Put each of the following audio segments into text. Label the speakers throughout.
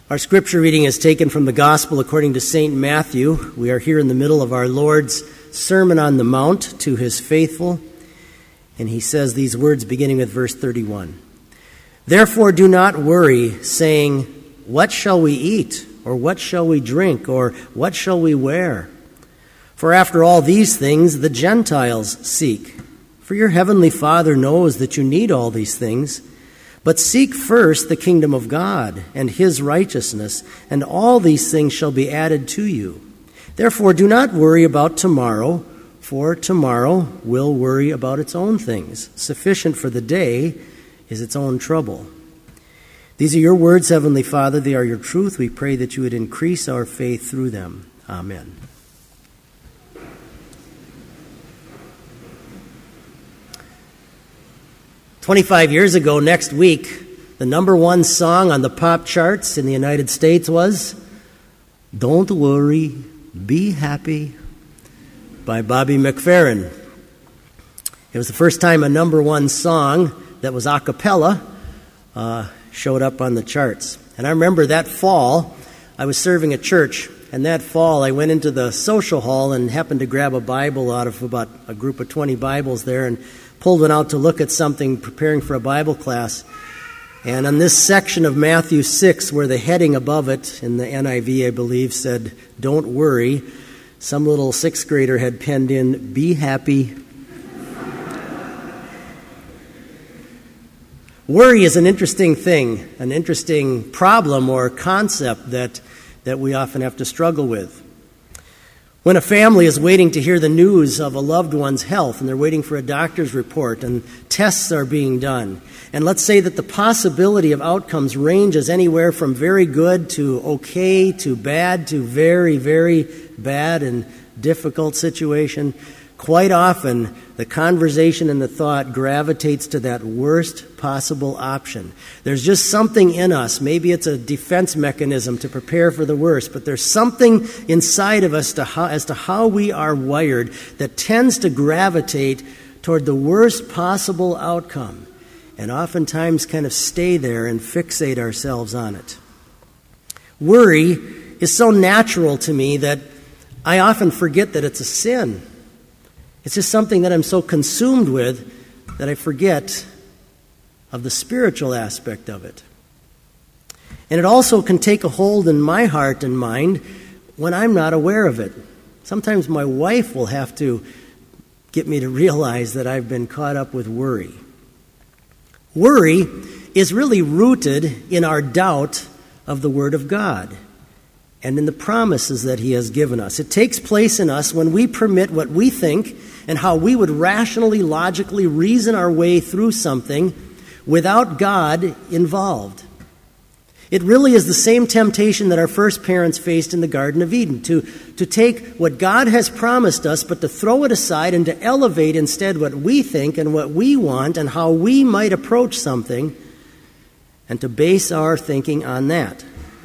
Speaker 1: Our scripture reading is taken from the Gospel according to St. Matthew. We are here in the middle of our Lord's Sermon on the Mount to his faithful, and he says these words beginning with verse 31. Therefore do not worry, saying, what shall we eat, or what shall we drink, or what shall we wear? For after all these things the Gentiles seek. For your heavenly Father knows that you need all these things. But seek first the kingdom of God and his righteousness, and all these things shall be added to you. Therefore do not worry about tomorrow, for tomorrow will worry about its own things. Sufficient for the day is its own trouble. These are your words, Heavenly Father. They are your truth. We pray that you would increase our faith through them. Amen. "25 years ago, next week, the number one song on the pop charts in the United States was Don't Worry, Be Happy by Bobby McFerrin. It was the first time a number one song that was a cappella showed up on the charts. And I remember that fall, I was serving a church, and that fall I went into the social hall and happened to grab a Bible out of about a group of 20 Bibles there and pulled one out to look at something, preparing for a Bible class. And on this section of Matthew 6, where the heading above it, in the NIV, I believe, said, Don't worry, some little sixth grader had penned in, Be happy. Worry is an interesting thing, an interesting problem or concept that we often have to struggle with. When a family is waiting to hear the news of a loved one's health and they're waiting for a doctor's report and tests are being done, and let's say that the possibility of outcomes ranges anywhere from very good to okay to bad to very, very bad and difficult situation, quite often the conversation and the thought gravitates to that worst possible option. There's just something in us, maybe it's a defense mechanism to prepare for the worst, but there's something inside of us as to how we are wired that tends to gravitate toward the worst possible outcome, and oftentimes kind of stay there and fixate ourselves on it. Worry is so natural to me that I often forget that it's a sin. It's just something that I'm so consumed with that I forget of the spiritual aspect of it. And it also can take a hold in my heart and mind when I'm not aware of it. Sometimes my wife will have to get me to realize that I've been caught up with worry. Worry is really rooted in our doubt of the Word of God and in the promises that He has given us. It takes place in us when we permit what we think and how we would rationally, logically reason our way through something without God involved. It really is the same temptation that our first parents faced in the Garden of Eden, to take what God has promised us, but to throw it aside and to elevate instead what we think and what we want and how we might approach something, and to base our thinking on that.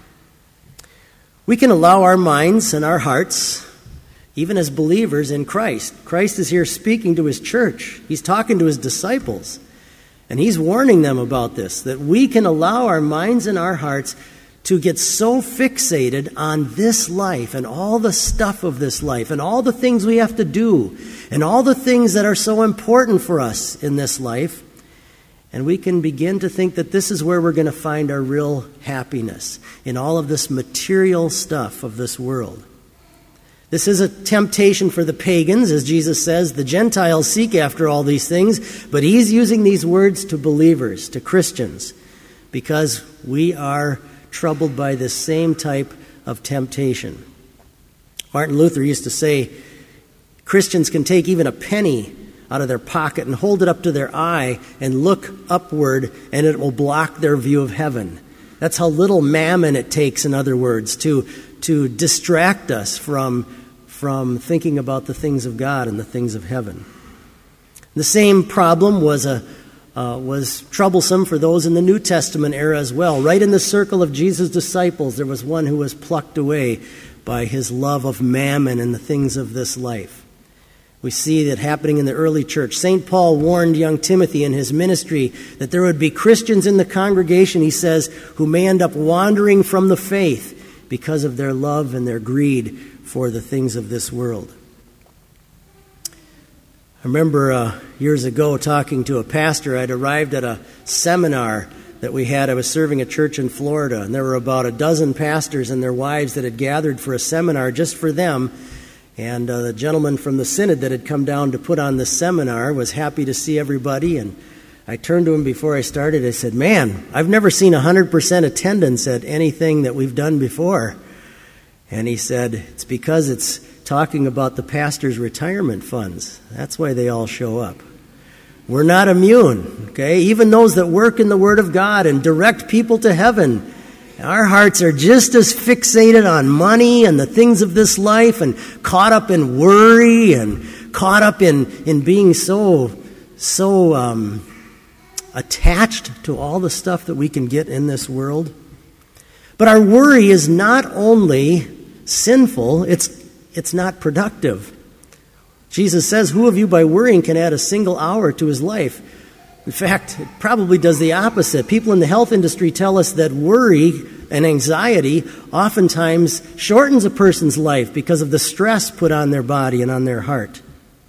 Speaker 1: We can allow our minds and our hearts, even as believers in Christ. Christ is here speaking to His church. He's talking to His disciples. And He's warning them about this, that we can allow our minds and our hearts to get so fixated on this life and all the stuff of this life and all the things we have to do and all the things that are so important for us in this life. And we can begin to think that this is where we're going to find our real happiness, in all of this material stuff of this world. This is a temptation for the pagans, as Jesus says. The Gentiles seek after all these things, but He's using these words to believers, to Christians, because we are troubled by this same type of temptation. Martin Luther used to say, Christians can take even a penny out of their pocket and hold it up to their eye and look upward, and it will block their view of heaven. That's how little mammon it takes, in other words, to distract us from thinking about the things of God and the things of heaven. The same problem was troublesome for those in the New Testament era as well. Right in the circle of Jesus' disciples, there was one who was plucked away by his love of mammon and the things of this life. We see that happening in the early church. St. Paul warned young Timothy in his ministry that there would be Christians in the congregation, he says, who may end up wandering from the faith because of their love and their greed for the things of this world. I remember years ago talking to a pastor. I'd arrived at a seminar that we had. I was serving a church in Florida, and there were about a dozen pastors and their wives that had gathered for a seminar just for them. And the gentleman from the synod that had come down to put on this seminar was happy to see everybody. And I turned to him before I started. I said, "Man, I've never seen 100% attendance at anything that we've done before." And he said, "It's because it's talking about the pastor's retirement funds. That's why they all show up." We're not immune, okay? Even those that work in the Word of God and direct people to heaven, our hearts are just as fixated on money and the things of this life and caught up in worry and caught up in being so attached to all the stuff that we can get in this world. But our worry is not only sinful, it's not productive. Jesus says, "Who of you by worrying can add a single hour to his life?" In fact, it probably does the opposite. People in the health industry tell us that worry and anxiety oftentimes shortens a person's life because of the stress put on their body and on their heart.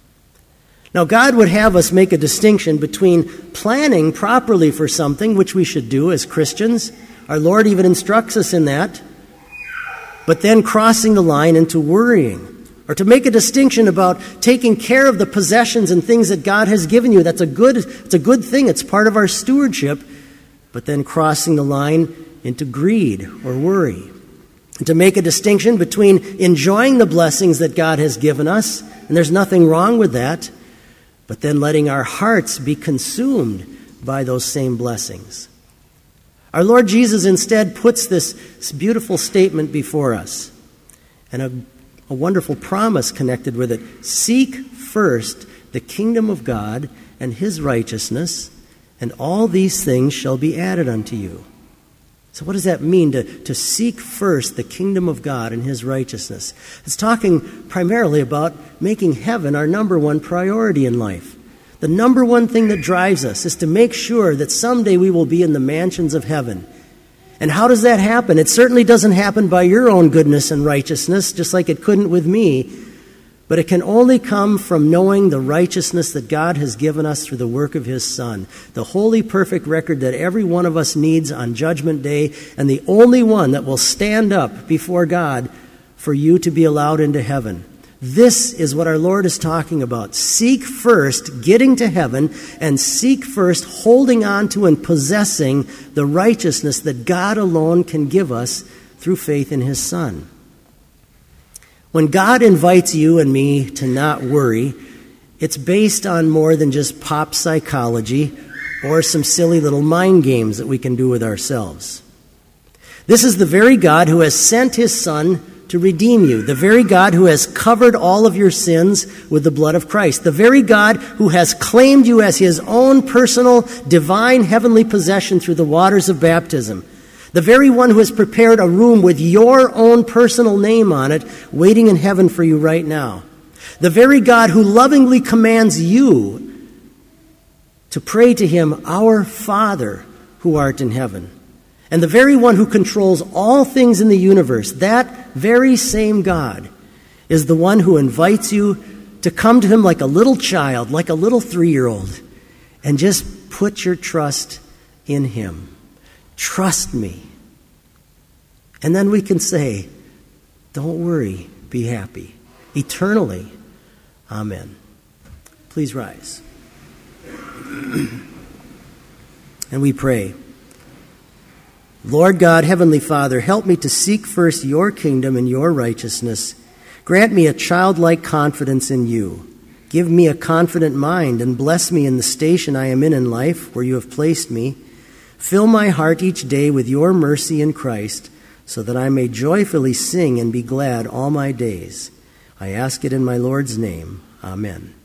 Speaker 1: Now, God would have us make a distinction between planning properly for something, which we should do as Christians. Our Lord even instructs us in that. But then crossing the line into worrying. Or to make a distinction about taking care of the possessions and things that God has given you. It's a good thing. It's part of our stewardship. But then crossing the line into greed or worry. And to make a distinction between enjoying the blessings that God has given us, and there's nothing wrong with that, but then letting our hearts be consumed by those same blessings. Our Lord Jesus instead puts this beautiful statement before us, and a wonderful promise connected with it. Seek first the kingdom of God and his righteousness, and all these things shall be added unto you. So what does that mean, to seek first the kingdom of God and his righteousness? It's talking primarily about making heaven our number one priority in life. The number one thing that drives us is to make sure that someday we will be in the mansions of heaven. And how does that happen? It certainly doesn't happen by your own goodness and righteousness, just like it couldn't with me. But it can only come from knowing the righteousness that God has given us through the work of his Son. The holy, perfect record that every one of us needs on Judgment Day, and the only one that will stand up before God for you to be allowed into heaven. This is what our Lord is talking about. Seek first getting to heaven, and seek first holding on to and possessing the righteousness that God alone can give us through faith in his Son. When God invites you and me to not worry, it's based on more than just pop psychology or some silly little mind games that we can do with ourselves. This is the very God who has sent his Son to redeem you, the very God who has covered all of your sins with the blood of Christ, the very God who has claimed you as his own personal, divine, heavenly possession through the waters of baptism, the very one who has prepared a room with your own personal name on it, waiting in heaven for you right now, the very God who lovingly commands you to pray to him, "Our Father who art in heaven," and the very one who controls all things in the universe, that very same God is the one who invites you to come to him like a little child, like a little 3-year-old, and just put your trust in him. Trust me. And then we can say, don't worry, be happy. Eternally. Amen. Please rise. And we pray. Lord God, Heavenly Father, help me to seek first your kingdom and your righteousness. Grant me a childlike confidence in you. Give me a confident mind and bless me in the station I am in life where you have placed me. Fill my heart each day with your mercy in Christ so that I may joyfully sing and be glad all my days. I ask it in my Lord's name. Amen.